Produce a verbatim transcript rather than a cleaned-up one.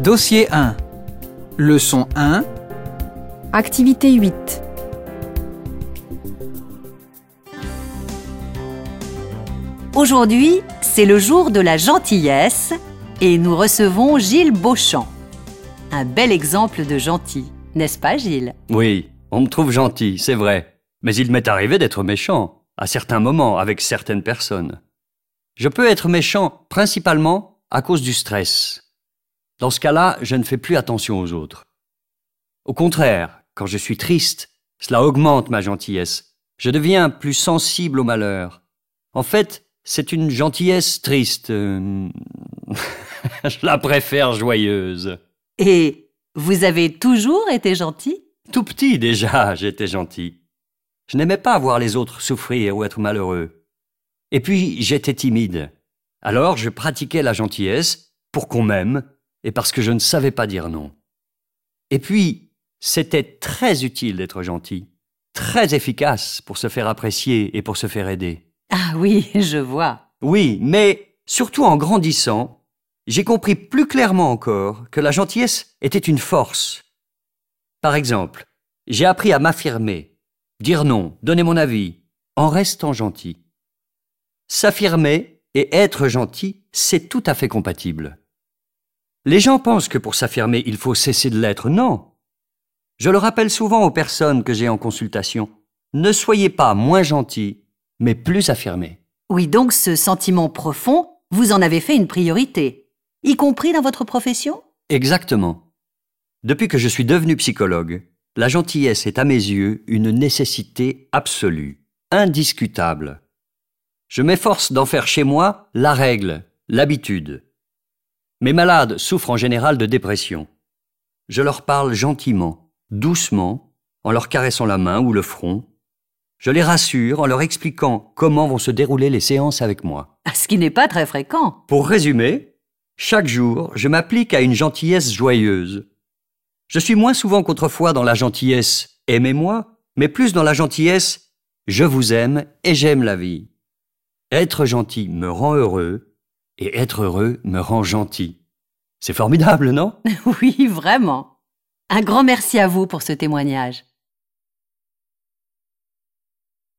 Dossier un. Leçon un. Activité huit. Aujourd'hui, c'est le jour de la gentillesse et nous recevons Gilles Beauchamp. Un bel exemple de gentil, n'est-ce pas Gilles? Oui, on me trouve gentil, c'est vrai. Mais il m'est arrivé d'être méchant, à certains moments, avec certaines personnes. Je peux être méchant principalement à cause du stress. Dans ce cas-là, je ne fais plus attention aux autres. Au contraire, quand je suis triste, cela augmente ma gentillesse. Je deviens plus sensible au malheur. En fait, c'est une gentillesse triste. Euh, je la préfère joyeuse. Et vous avez toujours été gentil? Tout petit déjà, j'étais gentil. Je n'aimais pas voir les autres souffrir ou être malheureux. Et puis, j'étais timide. Alors, je pratiquais la gentillesse pour qu'on m'aime et parce que je ne savais pas dire non. Et puis, c'était très utile d'être gentil, très efficace pour se faire apprécier et pour se faire aider. Ah oui, je vois. Oui, mais surtout en grandissant, j'ai compris plus clairement encore que la gentillesse était une force. Par exemple, j'ai appris à m'affirmer, dire non, donner mon avis, en restant gentil. S'affirmer et être gentil, c'est tout à fait compatible. Les gens pensent que pour s'affirmer, il faut cesser de l'être. Non. Je le rappelle souvent aux personnes que j'ai en consultation. Ne soyez pas moins gentils, mais plus affirmés. Oui, donc ce sentiment profond, vous en avez fait une priorité, y compris dans votre profession? Exactement. Depuis que je suis devenu psychologue, la gentillesse est à mes yeux une nécessité absolue, indiscutable. Je m'efforce d'en faire chez moi la règle, l'habitude. Mes malades souffrent en général de dépression. Je leur parle gentiment, doucement, en leur caressant la main ou le front. Je les rassure en leur expliquant comment vont se dérouler les séances avec moi. Ce qui n'est pas très fréquent. Pour résumer, chaque jour, je m'applique à une gentillesse joyeuse. Je suis moins souvent qu'autrefois dans la gentillesse « aimez-moi », mais plus dans la gentillesse « je vous aime et j'aime la vie ». Être gentil me rend heureux et être heureux me rend gentil. C'est formidable, non? Oui, vraiment. Un grand merci à vous pour ce témoignage.